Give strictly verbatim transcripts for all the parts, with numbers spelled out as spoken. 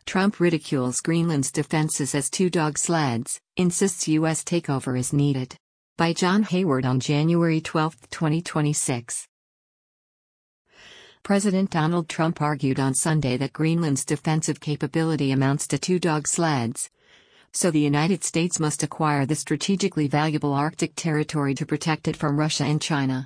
Trump ridicules Greenland's defenses as two-dog sleds, insists U S takeover is needed. By John Hayward on January twelfth, twenty twenty-six. President Donald Trump argued on Sunday that Greenland's defensive capability amounts to two-dog sleds. So the United States must acquire the strategically valuable Arctic territory to protect it from Russia and China.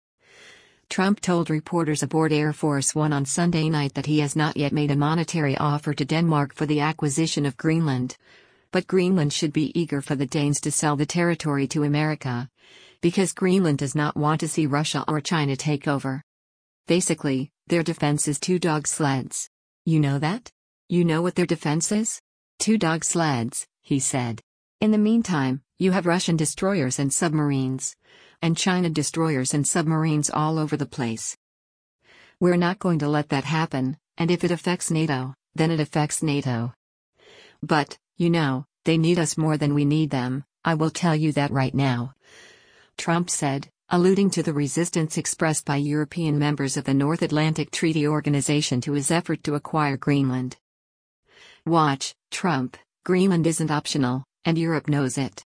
Trump told reporters aboard Air Force One on Sunday night that he has not yet made a monetary offer to Denmark for the acquisition of Greenland. But Greenland should be eager for the Danes to sell the territory to America, because Greenland does not want to see Russia or China take over. Basically, their defense is two-dog sleds. You know that? You know what their defense is? Two-dog sleds, he said. In the meantime, you have Russian destroyers and submarines, and China destroyers and submarines all over the place. We're not going to let that happen, and if it affects NATO, then it affects NATO. But, you know, they need us more than we need them, I will tell you that right now. Trump said, alluding to the resistance expressed by European members of the North Atlantic Treaty Organization to his effort to acquire Greenland. Watch, Trump, Greenland isn't optional, and Europe knows it.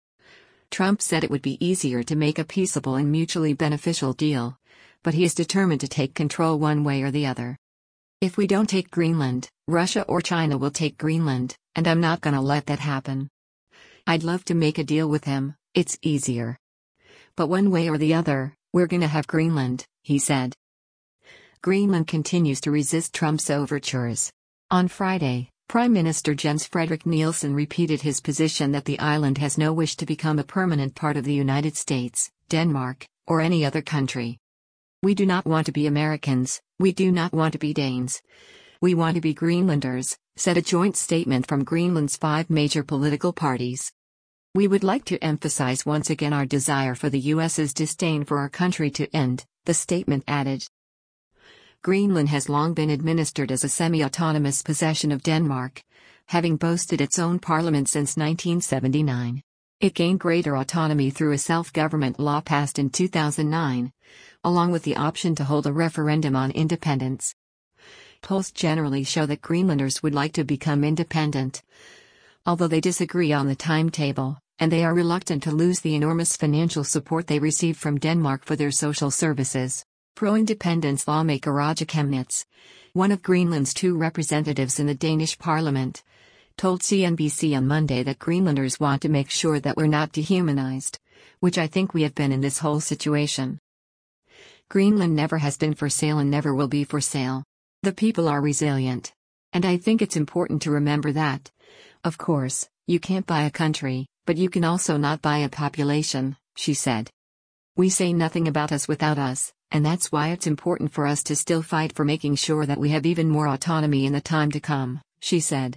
Trump said it would be easier to make a peaceable and mutually beneficial deal, but he is determined to take control one way or the other. If we don't take Greenland, Russia or China will take Greenland, and I'm not gonna let that happen. I'd love to make a deal with him, it's easier. But one way or the other, we're gonna have Greenland, he said. Greenland continues to resist Trump's overtures. On Friday, Prime Minister Jens Frederik Nielsen repeated his position that the island has no wish to become a permanent part of the United States, Denmark, or any other country. We do not want to be Americans, we do not want to be Danes. We want to be Greenlanders, said a joint statement from Greenland's five major political parties. We would like to emphasize once again our desire for the U S's disdain for our country to end, the statement added. Greenland has long been administered as a semi-autonomous possession of Denmark, having boasted its own parliament since nineteen seventy-nine. It gained greater autonomy through a self-government law passed in two thousand nine, along with the option to hold a referendum on independence. Polls generally show that Greenlanders would like to become independent, although they disagree on the timetable, and they are reluctant to lose the enormous financial support they receive from Denmark for their social services. Pro-independence lawmaker Raja Chemnitz, one of Greenland's two representatives in the Danish parliament, told C N B C on Monday that Greenlanders want to make sure that we're not dehumanized, which I think we have been in this whole situation. Greenland never has been for sale and never will be for sale. The people are resilient. And I think it's important to remember that. Of course, you can't buy a country, but you can also not buy a population, she said. We say nothing about us without us, and that's why it's important for us to still fight for making sure that we have even more autonomy in the time to come, she said.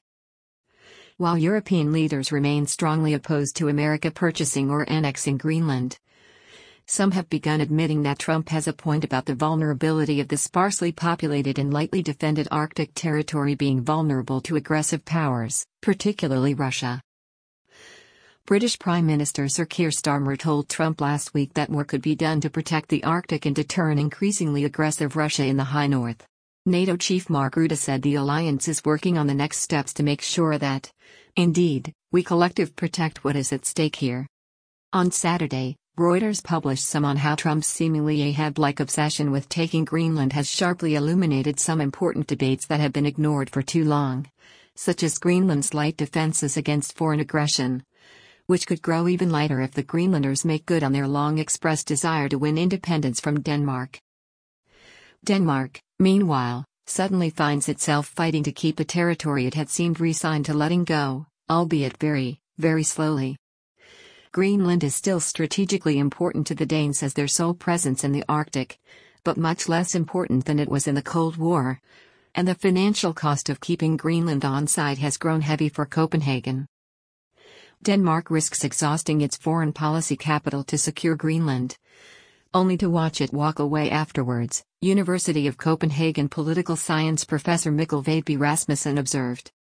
While European leaders remain strongly opposed to America purchasing or annexing Greenland, some have begun admitting that Trump has a point about the vulnerability of the sparsely populated and lightly defended Arctic territory being vulnerable to aggressive powers, particularly Russia. British Prime Minister Sir Keir Starmer told Trump last week that more could be done to protect the Arctic and deter an increasingly aggressive Russia in the high north. NATO chief Mark Rutte said the alliance is working on the next steps to make sure that, indeed, we collectively protect what is at stake here. On Saturday, Reuters published some on how Trump's seemingly Ahab-like obsession with taking Greenland has sharply illuminated some important debates that have been ignored for too long, such as Greenland's light defenses against foreign aggression, which could grow even lighter if the Greenlanders make good on their long-expressed desire to win independence from Denmark. Denmark, meanwhile, suddenly finds itself fighting to keep a territory it had seemed resigned to letting go, albeit very, very slowly. Greenland is still strategically important to the Danes as their sole presence in the Arctic, but much less important than it was in the Cold War, and the financial cost of keeping Greenland on side has grown heavy for Copenhagen. Denmark risks exhausting its foreign policy capital to secure Greenland, only to watch it walk away afterwards, University of Copenhagen political science professor Mikkel Vadby Rasmussen observed.